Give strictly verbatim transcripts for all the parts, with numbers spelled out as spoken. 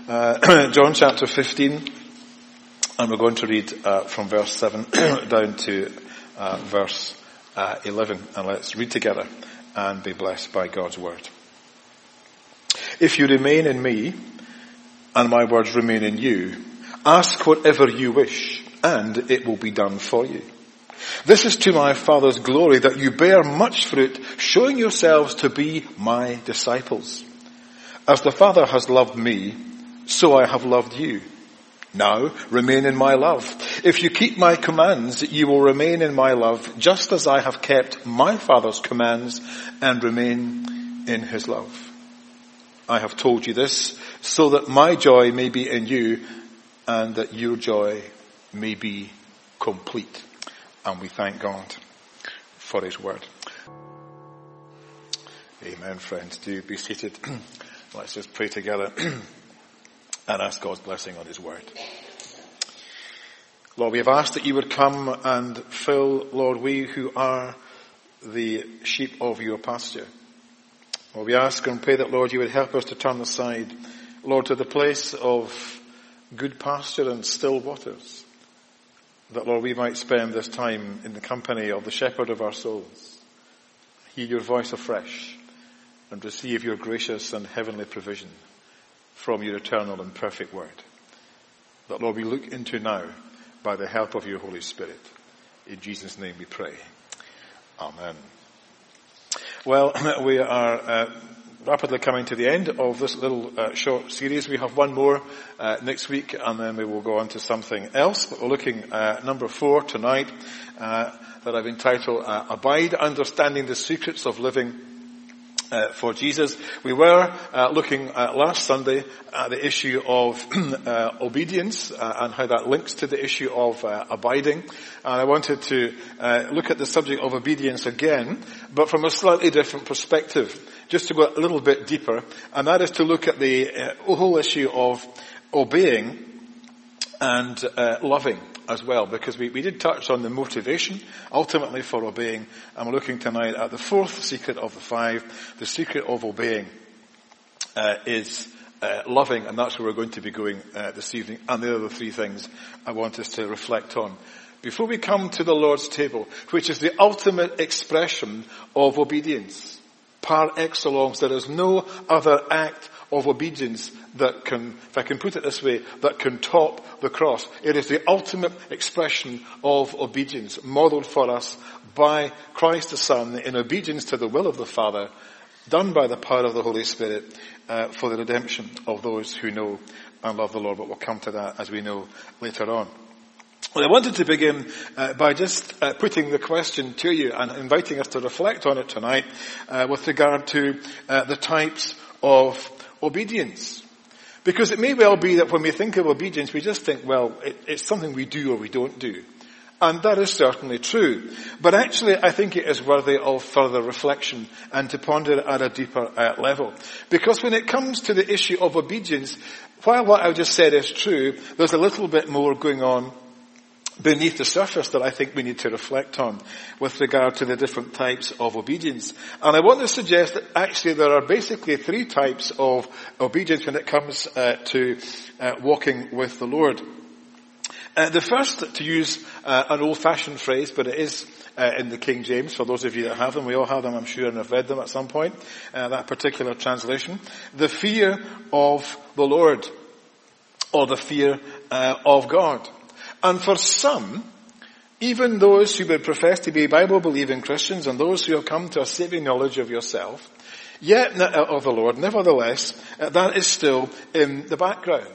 Uh, John chapter fifteen, and we're going to read uh, from verse seven down to uh, verse uh, eleven, and let's read together and be blessed by God's word. If you remain in me, and my words remain in you, ask whatever you wish, and it will be done for you. This is to my Father's glory, that you bear much fruit, showing yourselves to be my disciples. As the Father has loved me, so I have loved you. Now remain in my love. If you keep my commands, you will remain in my love, just as I have kept my Father's commands and remain in his love. I have told you this so that my joy may be in you and that your joy may be complete. And we thank God for his word. Amen, friends. Do be seated. Let's just pray together and ask God's blessing on his word. Lord, we have asked that you would come and fill, Lord, we who are the sheep of your pasture. Lord, we ask and pray that, Lord, you would help us to turn aside, Lord, to the place of good pasture and still waters. That, Lord, we might spend this time in the company of the shepherd of our souls. Hear your voice afresh and receive your gracious and heavenly provision from your eternal and perfect word. That, Lord, we look into now by the help of your Holy Spirit. In Jesus' name we pray. Amen. Well, we are uh, rapidly coming to the end of this little uh, short series. We have one more uh, next week, and then we will go on to something else. But we're looking at number four tonight, uh, that I've entitled uh, Abide, Understanding the Secrets of Living Uh, for Jesus. We were uh, looking uh, last Sunday at the issue of uh, obedience uh, and how that links to the issue of uh, abiding. And I wanted to uh, look at the subject of obedience again, but from a slightly different perspective, just to go a little bit deeper, and that is to look at the uh, whole issue of obeying and uh, loving as well, because we, we did touch on the motivation ultimately for obeying, and we're looking tonight at the fourth secret of the five. The secret of obeying uh, is uh, loving, and that's where we're going to be going uh, this evening, and the other three things I want us to reflect on before we come to the Lord's table, which is the ultimate expression of obedience. Par excellence, there is no other act of obedience that can, if I can put it this way, that can top the cross. It is the ultimate expression of obedience, modeled for us by Christ the Son in obedience to the will of the Father, done by the power of the Holy Spirit uh, for the redemption of those who know and love the Lord. But we'll come to that, as we know, later on. Well, I wanted to begin uh, by just uh, putting the question to you and inviting us to reflect on it tonight uh, with regard to uh, the types of obedience. Because it may well be that when we think of obedience, we just think, well, it, it's something we do or we don't do. And that is certainly true. But actually, I think it is worthy of further reflection and to ponder at a deeper uh, level. Because when it comes to the issue of obedience, while what I just said is true, there's a little bit more going on beneath the surface that I think we need to reflect on with regard to the different types of obedience. And I want to suggest that actually there are basically three types of obedience when it comes uh, to uh, walking with the Lord. Uh, the first, to use uh, an old-fashioned phrase, but it is uh, in the King James, for those of you that have them. We all have them, I'm sure, and have read them at some point, uh, that particular translation. The fear of the Lord, or the fear uh, of God. And for some, even those who would profess to be Bible-believing Christians and those who have come to a saving knowledge of yourself, yet of the Lord, nevertheless, that is still in the background.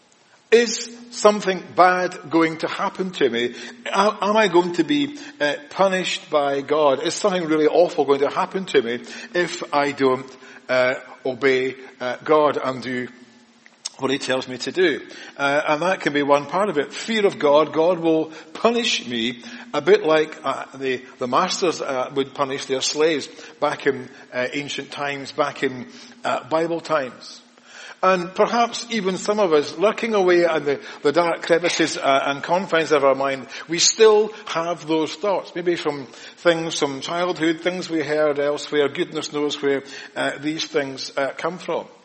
Is something bad going to happen to me? Am I going to be uh, punished by God? Is something really awful going to happen to me if I don't uh, obey uh, God and do what he tells me to do? Uh, and that can be one part of it. Fear of God. God will punish me a bit like uh, the, the masters uh, would punish their slaves back in uh, ancient times, back in uh, Bible times. And perhaps even some of us, lurking away in the, the dark crevices uh, and confines of our mind, we still have those thoughts. Maybe from things from childhood, things we heard elsewhere. Goodness knows where uh, these things uh, come from.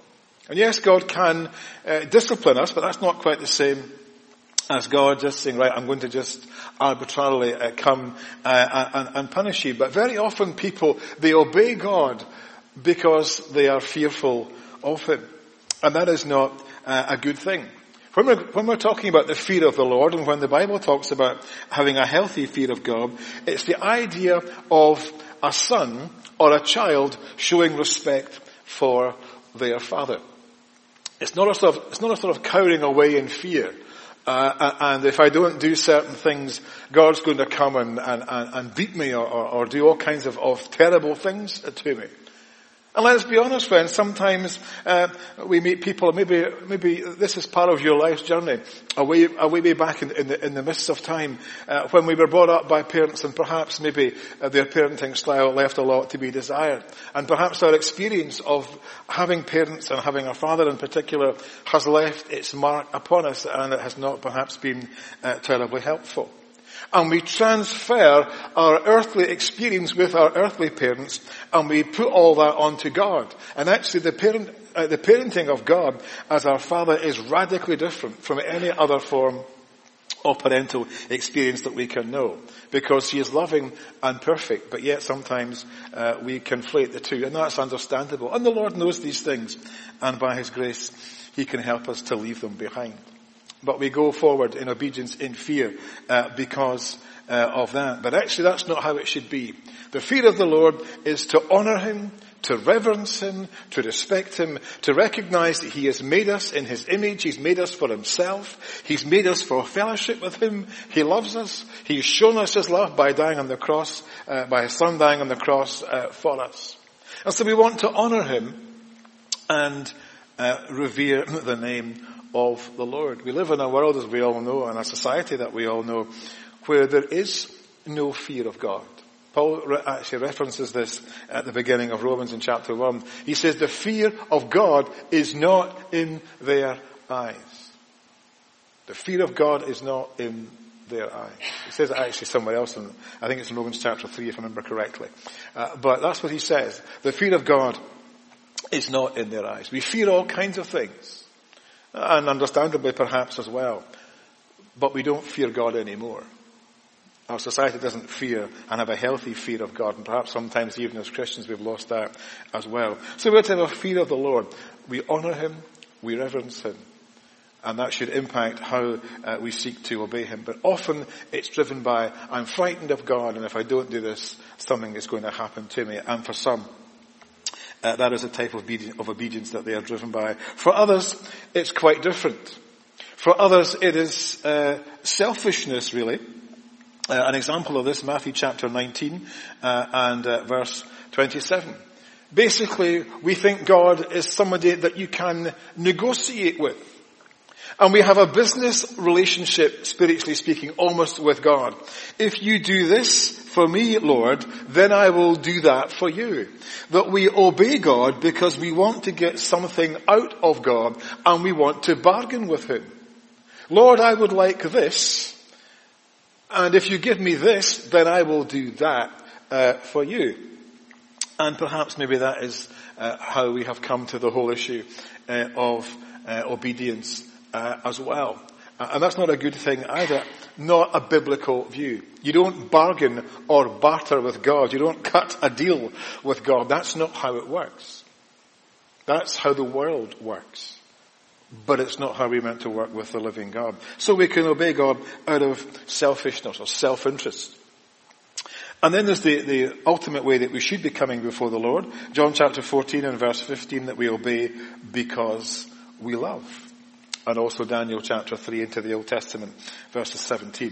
And yes, God can uh, discipline us, but that's not quite the same as God just saying, right, I'm going to just arbitrarily uh, come uh, and, and punish you. But very often people, they obey God because they are fearful of him. And that is not uh, a good thing. When we're, when we're talking about the fear of the Lord, and when the Bible talks about having a healthy fear of God, it's the idea of a son or a child showing respect for their father. It's not a sort of, it's not a sort of cowering away in fear. Uh, and if I don't do certain things, God's going to come and, and, and beat me or, or, or do all kinds of, of terrible things to me. And let's be honest, friends, sometimes uh, we meet people, maybe maybe this is part of your life's journey, away, away back in, in, the, in the midst of time, uh, when we were brought up by parents and perhaps maybe uh, their parenting style left a lot to be desired. And perhaps our experience of having parents and having a father in particular has left its mark upon us, and it has not perhaps been uh, terribly helpful. And we transfer our earthly experience with our earthly parents, and we put all that onto God. And actually the parent, uh, the parenting of God as our Father is radically different from any other form of parental experience that we can know. Because he is loving and perfect, but yet sometimes uh, we conflate the two. And that's understandable. And the Lord knows these things. And by his grace, he can help us to leave them behind. But we go forward in obedience, in fear, uh, because uh, of that. But actually that's not how it should be. The fear of the Lord is to honor him, to reverence him, to respect him, to recognize that he has made us in his image. He's made us for himself. He's made us for fellowship with him. He loves us. He's shown us his love by dying on the cross, uh, by his son dying on the cross uh, for us. And so we want to honor him and uh, revere the name of the Lord. We live in a world, as we all know, and a society that we all know, where there is no fear of God. Paul re- actually references this at the beginning of Romans in chapter one. He says the fear of God is not in their eyes. The fear of God is not in their eyes. He says it actually somewhere else, and I think it's in Romans chapter three, if I remember correctly. Uh, but that's what he says. The fear of God is not in their eyes. We fear all kinds of things. And understandably perhaps as well. But we don't fear God anymore. Our society doesn't fear and have a healthy fear of God. And perhaps sometimes even as Christians we've lost that as well. So we're to have a fear of the Lord. We honor him. We reverence him. And that should impact how uh, we seek to obey him. But often it's driven by, I'm frightened of God, and if I don't do this, something is going to happen to me. And for some, Uh, that is a type of obedience, of obedience that they are driven by. For others, it's quite different. For others, it is uh, selfishness, really. Uh, an example of this, Matthew chapter nineteen uh, and uh, verse twenty-seven. Basically, we think God is somebody that you can negotiate with. And we have a business relationship, spiritually speaking, almost with God. If you do this for me, Lord, then I will do that for you. That we obey God because we want to get something out of God and we want to bargain with him. Lord, I would like this, and if you give me this, then I will do that uh, for you. And perhaps maybe that is uh, how we have come to the whole issue uh, of uh, obedience uh, as well. Uh, and that's not a good thing either. Not a biblical view. You don't bargain or barter with God. You don't cut a deal with God. That's not how it works. That's how the world works. But it's not how we're meant to work with the living God. So we can obey God out of selfishness or self-interest. And then there's the, the ultimate way that we should be coming before the Lord. John chapter fourteen and verse fifteen, that we obey because we love. And also Daniel chapter three into the Old Testament, verses seventeen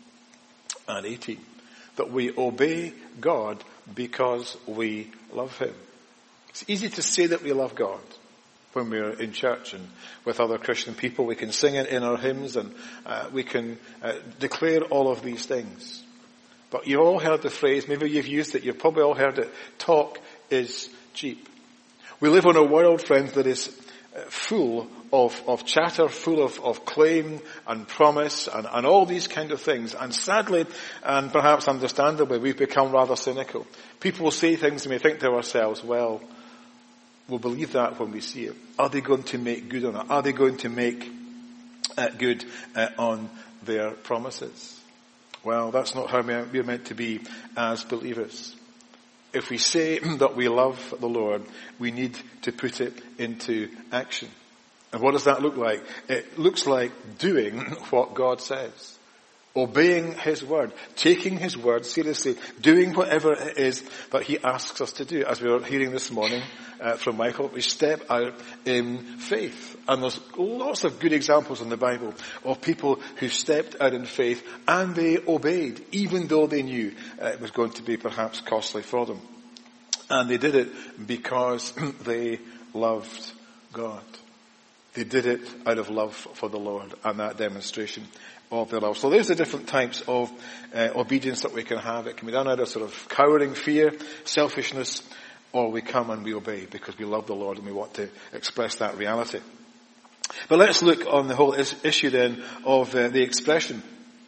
and eighteen. That we obey God because we love him. It's easy to say that we love God when we're in church and with other Christian people. We can sing it in our hymns and uh, we can uh, declare all of these things. But you've all heard the phrase, maybe you've used it, you've probably all heard it, talk is cheap. We live in a world, friends, that is full of, of chatter, full of, of claim and promise and, and all these kind of things. And sadly, and perhaps understandably, we've become rather cynical. People will say things and we think to ourselves, well, will believe that when we see it? Are they going to make good on it? Are they going to make uh, good uh, on their promises? Well, that's not how we're meant to be as believers. If we say that we love the Lord, we need to put it into action. And what does that look like? It looks like doing what God says. Obeying His word. Taking His word seriously. Doing whatever it is that He asks us to do. As we were hearing this morning uh, from Michael, we step out in faith. And there's lots of good examples in the Bible of people who stepped out in faith and they obeyed, even though they knew uh, it was going to be perhaps costly for them. And they did it because they loved God. They did it out of love for the Lord and that demonstration of their love. So there's the different types of uh, obedience that we can have. It can be done out of sort of cowering fear, selfishness, or we come and we obey because we love the Lord and we want to express that reality. But let's look on the whole is- issue then of uh, the expression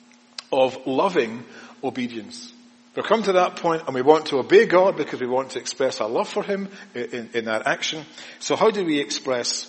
of loving obedience. We've come to that point and we want to obey God because we want to express our love for Him in, in, in that action. So how do we express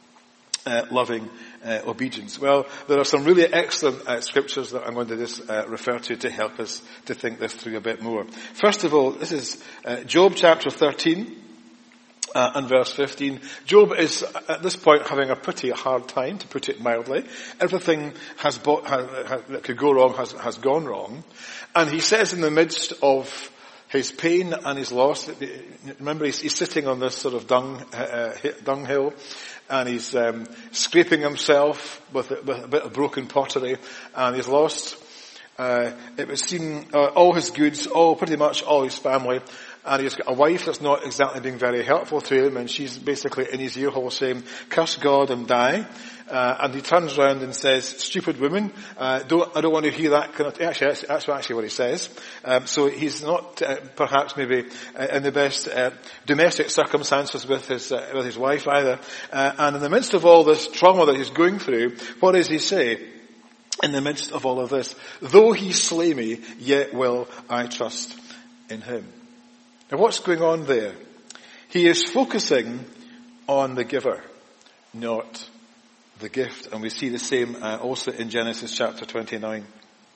Uh, loving uh, obedience? Well, there are some really excellent uh, scriptures that I'm going to just uh, refer to to help us to think this through a bit more. First of all, this is uh, Job chapter thirteen uh, and verse fifteen. Job is at this point having a pretty hard time, to put it mildly. Everything has bought, has, has, that could go wrong has, has gone wrong. And he says in the midst of his pain and his loss, remember he's, he's sitting on this sort of dung, uh, dunghill, and he's um, scraping himself with a, with a bit of broken pottery, and he's lost, uh, it would seem, uh, all his goods, all, pretty much all his family, and he's got a wife that's not exactly being very helpful to him, and she's basically in his ear hole saying, curse God and die. Uh, and he turns around and says, stupid woman, uh, don't, I don't want to hear that kind of, actually, that's, that's actually what he says. Um, so he's not, uh, perhaps maybe, uh, in the best, uh, domestic circumstances with his, uh, with his wife either. Uh, and in the midst of all this trauma that he's going through, what does he say? In the midst of all of this, though he slay me, yet will I trust in him. Now what's going on there? He is focusing on the giver, not the gift. And we see the same uh, also in Genesis chapter twenty-nine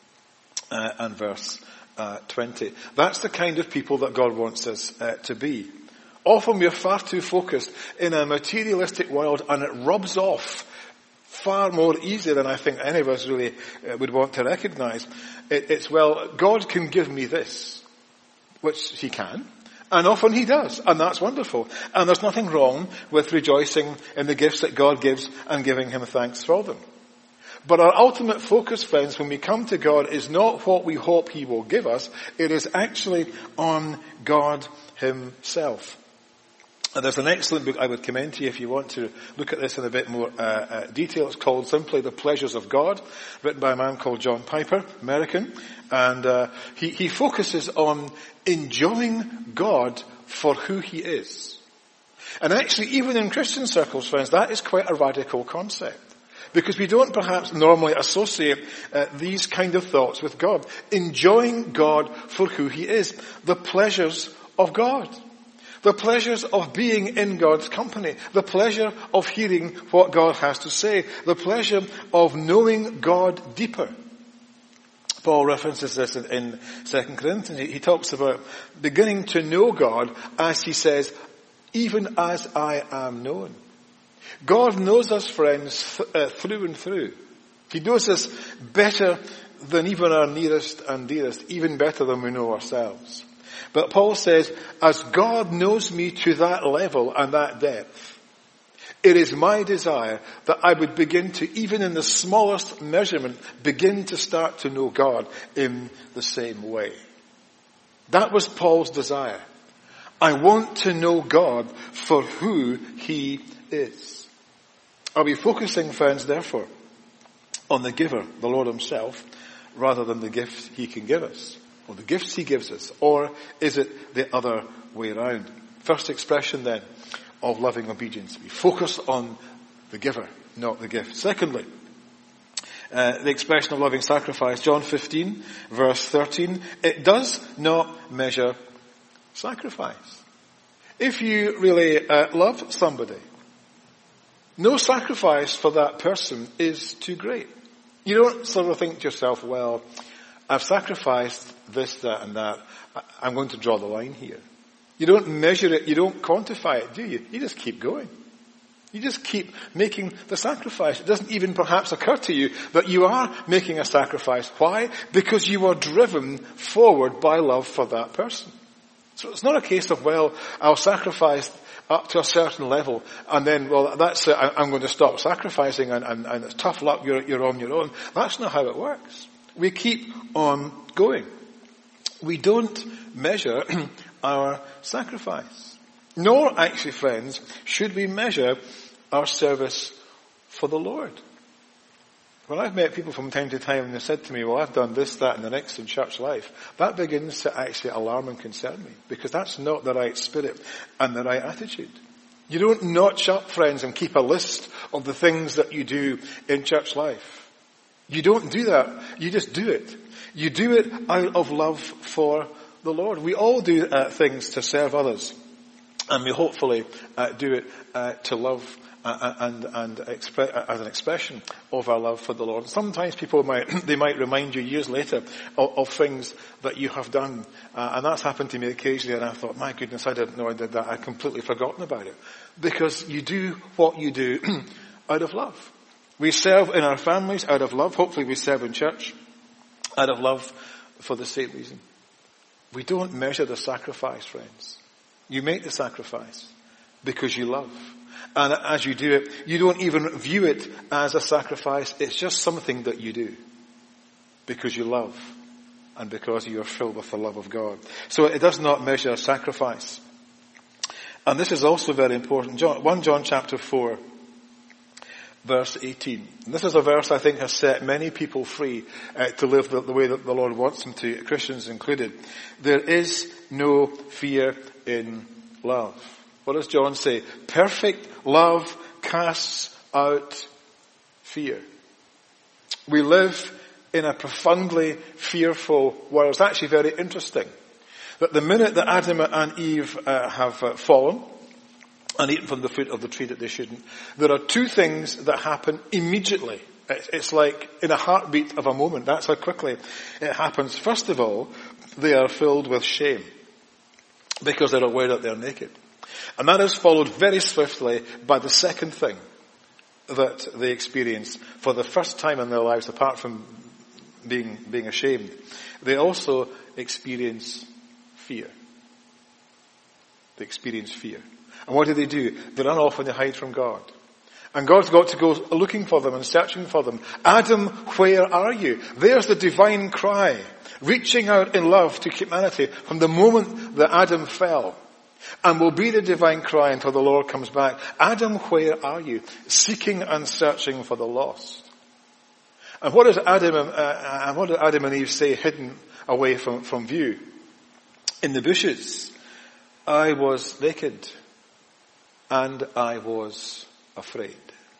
uh, and verse uh, twenty. That's the kind of people that God wants us uh, to be. Often we are far too focused in a materialistic world, and it rubs off far more easily than I think any of us really uh, would want to recognize. It, it's, well, God can give me this, which He can. And often He does, and that's wonderful. And there's nothing wrong with rejoicing in the gifts that God gives and giving Him thanks for them. But our ultimate focus, friends, when we come to God, is not what we hope He will give us. It is actually on God Himself. And there's an excellent book I would commend to you if you want to look at this in a bit more uh, uh, detail. It's called simply The Pleasures of God, written by a man called John Piper, American. And uh, he, he focuses on enjoying God for who He is. And actually, even in Christian circles, friends, that is quite a radical concept. Because we don't perhaps normally associate uh, these kind of thoughts with God. Enjoying God for who He is. The pleasures of God. The pleasures of being in God's company. The pleasure of hearing what God has to say. The pleasure of knowing God deeper. Paul references this in, in Second Corinthians. He, he talks about beginning to know God, as he says, even as I am known. God knows us, friends, th- uh, through and through. He knows us better than even our nearest and dearest, even better than we know ourselves. But Paul says, as God knows me to that level and that depth, it is my desire that I would begin to, even in the smallest measurement, begin to start to know God in the same way. That was Paul's desire. I want to know God for who He is. Are we focusing, friends, therefore, on the giver, the Lord Himself, rather than the gift He can give us? Or the gifts He gives us? Or is it the other way around? First expression then of loving obedience. We focus on the giver, not the gift. Secondly, uh, the expression of loving sacrifice. John fifteen, verse thirteen. It does not measure sacrifice. If you really uh, love somebody, no sacrifice for that person is too great. You don't sort of think to yourself, well, I've sacrificed this, that, and that. I'm going to draw the line here. You don't measure it. You don't quantify it, do you? You just keep going. You just keep making the sacrifice. It doesn't even perhaps occur to you that you are making a sacrifice. Why? Because you are driven forward by love for that person. So it's not a case of, well, I'll sacrifice up to a certain level and then, well, that's it. I'm going to stop sacrificing and, and, and it's tough luck. You're, you're on your own. That's not how it works. We keep on going. We don't measure our sacrifice. Nor, actually, friends, should we measure our service for the Lord. When I've met people from time to time and they said to me, well, I've done this, that, and the next in church life, that begins to actually alarm and concern me, because that's not the right spirit and the right attitude. You don't notch up, friends, and keep a list of the things that you do in church life. You don't do that. You just do it. You do it out of love for the Lord. We all do uh, things to serve others. And we hopefully uh, do it uh, to love uh, and and expre- uh, as an expression of our love for the Lord. Sometimes people might they might remind you years later of, of things that you have done, uh, and that's happened to me occasionally. And I thought, my goodness, I didn't know I did that. I'd completely forgotten about it, because you do what you do out of love. We serve in our families out of love. Hopefully, we serve in church out of love for the same reason. We don't measure the sacrifice, friends. You make the sacrifice because you love. And as you do it, you don't even view it as a sacrifice. It's just something that you do because you love and because you are filled with the love of God. So it does not measure a sacrifice. And this is also very important. John, First John chapter four, verse eighteen. And this is a verse I think has set many people free uh, to live the, the way that the Lord wants them to, Christians included. There is no fear in love. What does John say? Perfect love casts out fear. We live in a profoundly fearful world. It's actually very interesting that the minute that Adam and Eve uh, have uh, fallen and eaten from the fruit of the tree that they shouldn't, there are two things that happen immediately. It's like in a heartbeat of a moment. That's how quickly it happens. First of all, they are filled with shame, because they're aware that they're naked. And that is followed very swiftly by the second thing that they experience for the first time in their lives, apart from being, being ashamed. They also experience fear. They experience fear. And what do they do? They run off and they hide from God. And God's got to go looking for them and searching for them. Adam, where are you? There's the divine cry, reaching out in love to humanity from the moment that Adam fell, and will be the divine cry until the Lord comes back. Adam, where are you? Seeking and searching for the lost. And what does Adam and, uh, and what did Adam and Eve say hidden away from, from view? In the bushes, I was naked and I was afraid.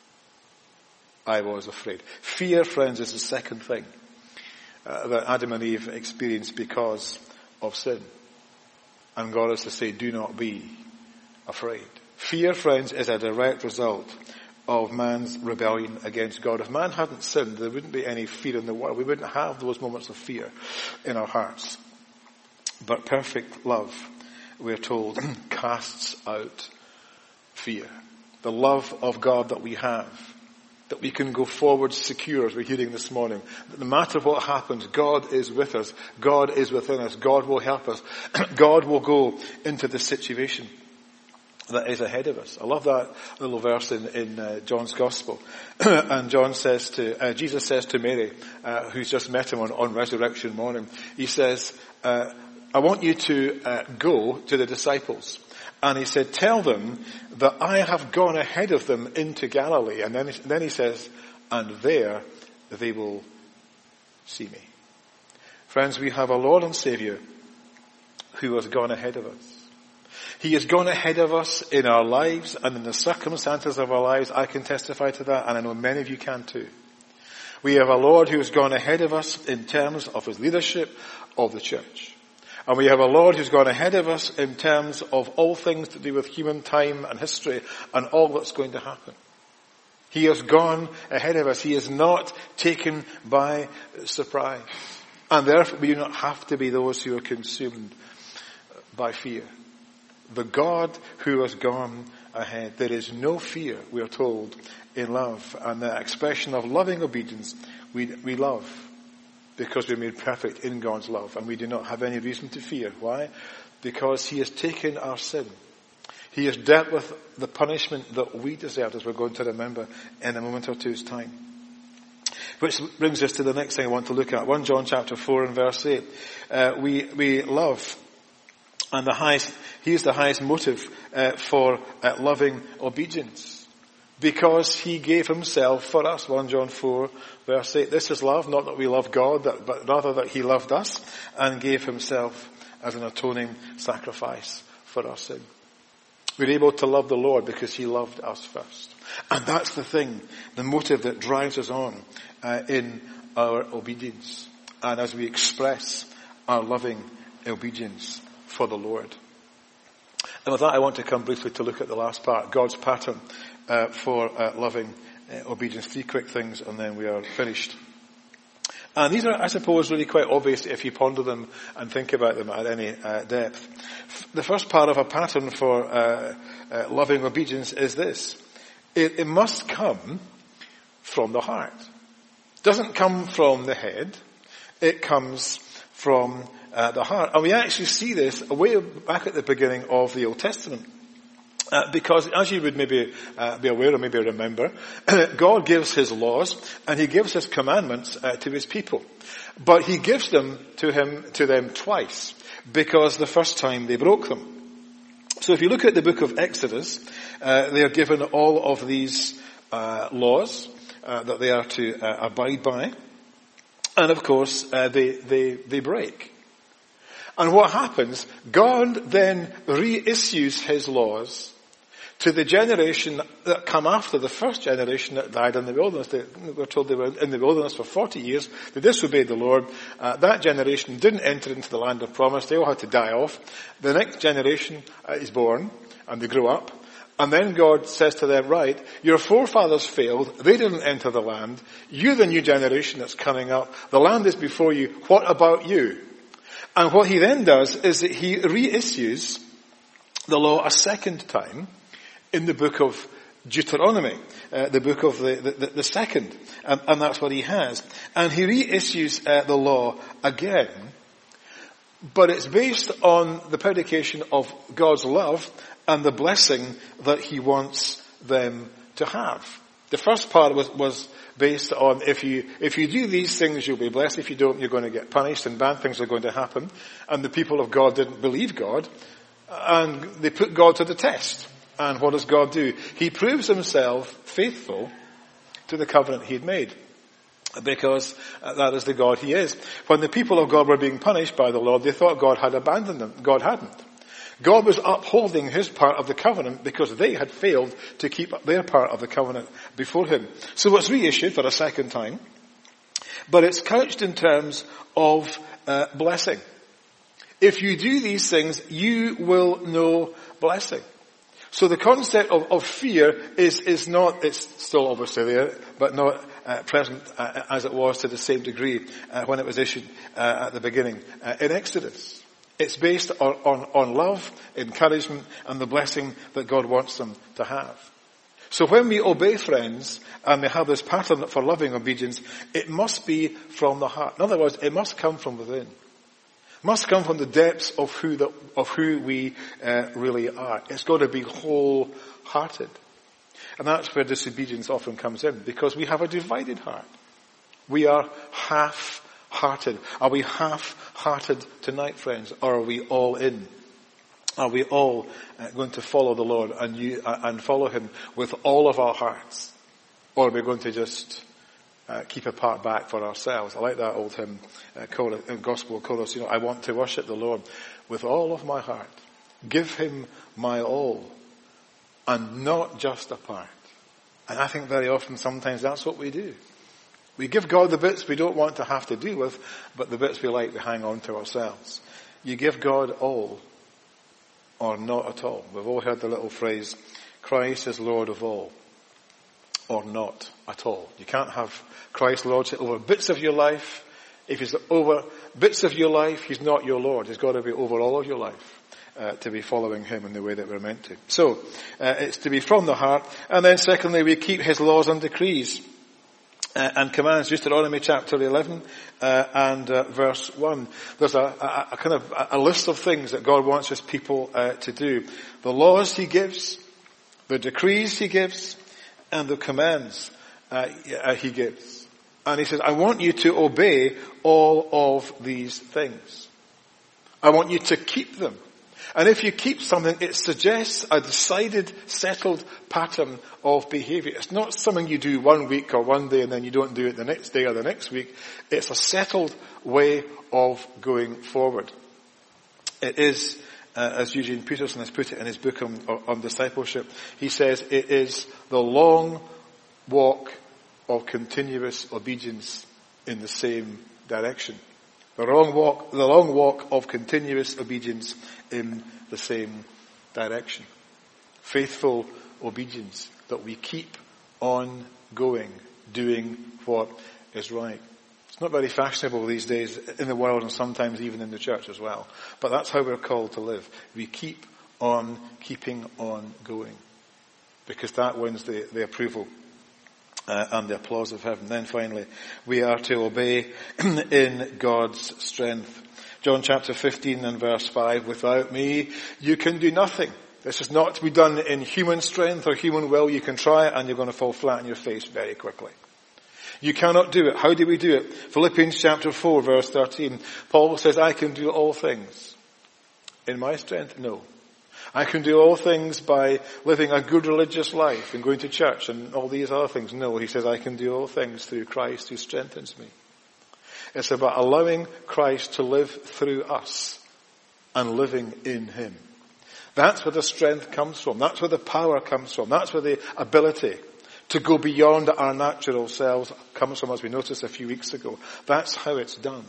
I was afraid. Fear, friends, is the second thing uh, that Adam and Eve experienced because of sin. And God is to say, do not be afraid. Fear, friends, is a direct result of man's rebellion against God. If man hadn't sinned, there wouldn't be any fear in the world. We wouldn't have those moments of fear in our hearts. But perfect love, we're told, casts out fear. The love of God that we have, that we can go forward secure, as we're hearing this morning. That no matter what happens, God is with us. God is within us. God will help us. God will go into the situation that is ahead of us. I love that little verse in, in uh, John's Gospel. And John says to, uh, Jesus says to Mary, uh, who's just met him on, on resurrection morning, he says, uh, I want you to uh, go to the disciples. And he said, tell them that I have gone ahead of them into Galilee. And then, then he says, and there they will see me. Friends, we have a Lord and Savior who has gone ahead of us. He has gone ahead of us in our lives and in the circumstances of our lives. I can testify to that, and I know many of you can too. We have a Lord who has gone ahead of us in terms of his leadership of the church. And we have a Lord who's gone ahead of us in terms of all things to do with human time and history and all that's going to happen. He has gone ahead of us. He is not taken by surprise. And therefore we do not have to be those who are consumed by fear. The God who has gone ahead. There is no fear, we are told, in love. And the expression of loving obedience, we, we love because we're made perfect in God's love. And we do not have any reason to fear. Why? Because he has taken our sin. He has dealt with the punishment that we deserved, as we're going to remember in a moment or two's time. Which brings us to the next thing I want to look at. First John chapter four and verse eight. Uh, we, we love, and the highest, he is the highest motive uh, for uh, loving obedience. Because he gave himself for us. First John four verse eight. This is love, not that we love God, but rather that he loved us and gave himself as an atoning sacrifice for our sin. We're able to love the Lord because he loved us first. And that's the thing, the motive that drives us on uh, in our obedience. And as we express our loving obedience for the Lord. And with that I want to come briefly to look at the last part, God's pattern uh, for uh, loving uh, obedience. Three quick things and then we are finished. And these are, I suppose, really quite obvious if you ponder them and think about them at any uh, depth. The first part of a pattern for uh, uh, loving obedience is this. It, it must come from the heart. It doesn't come from the head. It comes from uh, the heart. And we actually see this way back at the beginning of the Old Testament. Uh, because as you would maybe uh, be aware or maybe remember, God gives his laws and he gives his commandments uh, to his people. But he gives them to him, to them twice, because the first time they broke them. So if you look at the book of Exodus, uh, they are given all of these uh, laws uh, that they are to uh, abide by. And of course, uh, they, they, they break. And what happens? God then reissues his laws to the generation that come after the first generation that died in the wilderness. They, we're told they were in the wilderness for forty years. They disobeyed the Lord. Uh, that generation didn't enter into the land of promise. They all had to die off. The next generation uh, is born, and they grow up. And then God says to them, right, your forefathers failed. They didn't enter the land. You're the new generation that's coming up. The land is before you. What about you? And what he then does is that he reissues the law a second time in the book of Deuteronomy, uh, the book of the, the, the second. And, and that's what he has. And he reissues uh, the law again, but it's based on the predication of God's love and the blessing that he wants them to have. The first part was, was based on if you, if you do these things, you'll be blessed. If you don't, you're going to get punished and bad things are going to happen. And the people of God didn't believe God. And they put God to the test. And what does God do? He proves himself faithful to the covenant he had made. Because that is the God he is. When the people of God were being punished by the Lord, they thought God had abandoned them. God hadn't. God was upholding his part of the covenant because they had failed to keep their part of the covenant before him. So it's reissued for a second time, but it's couched in terms of uh, blessing. If you do these things, you will know blessing. So the concept of, of fear is, is not, it's still obviously there, but not uh, present uh, as it was to the same degree uh, when it was issued uh, at the beginning uh, in Exodus. It's based on, on, on love, encouragement, and the blessing that God wants them to have. So when we obey, friends, and we have this pattern for loving obedience, it must be from the heart. In other words, it must come from within. It must come from the depths of who the, of who we uh, really are. It's got to be wholehearted. And that's where disobedience often comes in, because we have a divided heart. We are half hearted. Are we half-hearted tonight, friends? Or are we all in? Are we all uh, going to follow the Lord and you, uh, and follow him with all of our hearts? Or are we going to just uh, keep a part back for ourselves? I like that old hymn, uh, chorus, uh, gospel chorus, you know, I want to worship the Lord with all of my heart. Give him my all and not just a part. And I think very often sometimes that's what we do. We give God the bits we don't want to have to deal with, but the bits we like we hang on to ourselves. you give God all or not at all. We've all heard the little phrase, Christ is Lord of all, or not at all. You can't have Christ Lordship over bits of your life. If he's over bits of your life, he's not your Lord. He's got to be over all of your life uh, to be following him in the way that we're meant to. So, uh, it's to be from the heart. And then secondly, we keep his laws and decrees uh, and commands. Deuteronomy chapter eleven uh, and uh, verse one. There's a, a, a kind of a list of things that God wants his people uh, to do. The laws he gives, the decrees he gives, and the commands uh, he gives. And he says, I want you to obey all of these things. I want you to keep them. And if you keep something, it suggests a decided, settled pattern of behavior. It's not something you do one week or one day and then you don't do it the next day or the next week. It's a settled way of going forward. It is, uh, as Eugene Peterson has put it in his book on, on discipleship, he says it is the long walk of continuous obedience in the same direction. The long walk, the long walk of continuous obedience in the same direction. Faithful obedience that we keep on going, doing what is right. It's not very fashionable these days in the world and sometimes even in the church as well. But that's how we're called to live. We keep on keeping on going. Because that wins the, the approval Uh, and the applause of heaven. Then finally, we are to obey in God's strength. John chapter fifteen and verse five, without me, you can do nothing. This is not to be done in human strength or human will. You can try it and you're going to fall flat on your face very quickly. You cannot do it. How do we do it? Philippians chapter four verse thirteen, Paul says, I can do all things. In my strength? No. I can do all things by living a good religious life and going to church and all these other things. No, he says, I can do all things through Christ who strengthens me. It's about allowing Christ to live through us and living in him. That's where the strength comes from. That's where the power comes from. That's where the ability to go beyond our natural selves comes from, as we noticed a few weeks ago. That's how it's done.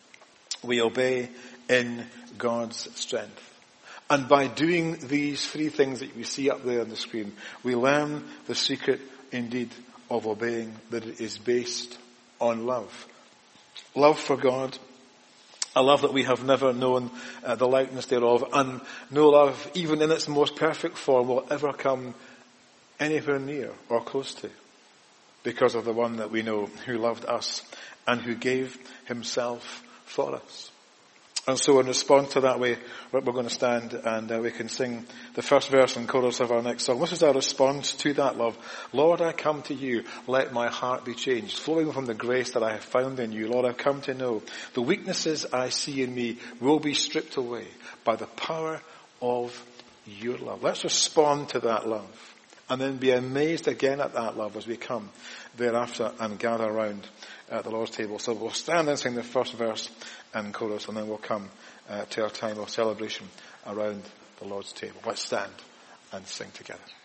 We obey in God's strength. And by doing these three things that you see up there on the screen, we learn the secret indeed of obeying, that it is based on love. Love for God, a love that we have never known uh, the likeness thereof, and no love, even in its most perfect form, will ever come anywhere near or close to, because of the one that we know who loved us and who gave himself for us. And so in response to that, we, we're going to stand and uh, we can sing the first verse and chorus of our next song. This is our response to that love. Lord, I come to you. Let my heart be changed. Flowing from the grace that I have found in you. Lord, I've come to know the weaknesses I see in me will be stripped away by the power of your love. Let's respond to that love and then be amazed again at that love as we come thereafter and gather around at the Lord's table. So we'll stand and sing the first verse and chorus, and then we'll come uh, to our time of celebration around the Lord's table. Let's stand and sing together.